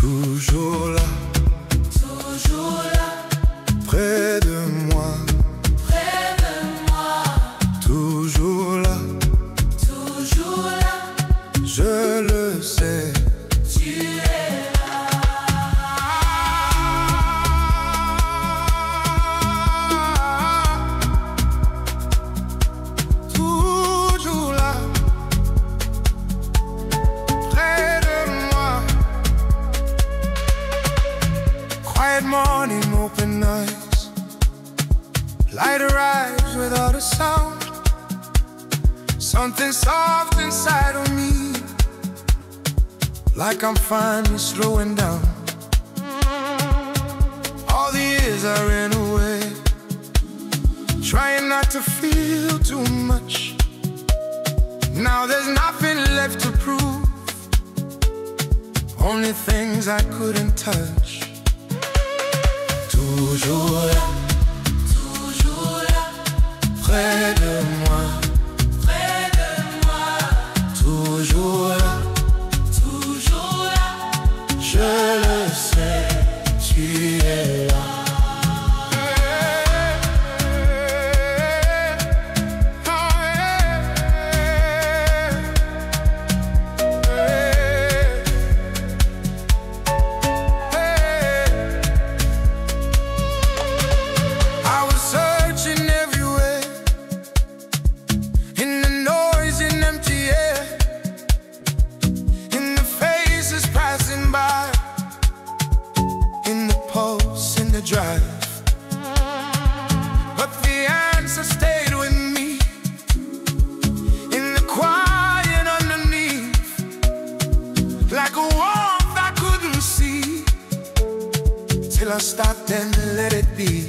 toujours là, près de moi, toujours là, je le sais. Tu es Toujours là, près de moi. Quiet morning, open eyes, light arrives without a sound. Something soft inside of me, like I'm finally slowing down. All the years I ran away, trying not to feel too much. Now there's nothing left to prove, only things I couldn't touch. Toujours là, près de moi, toujours là, je le sais, tu es là. I was searching everywhere, in the noise and empty air, in the faces passing by, in the pulse, in the drive. But the answer stayed with me, in the quiet underneath, like a warmth I couldn't see, till I stopped and let it be.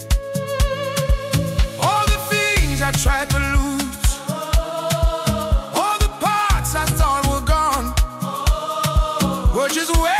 All the things I tried to lose, all the parts I thought were gone, were just waiting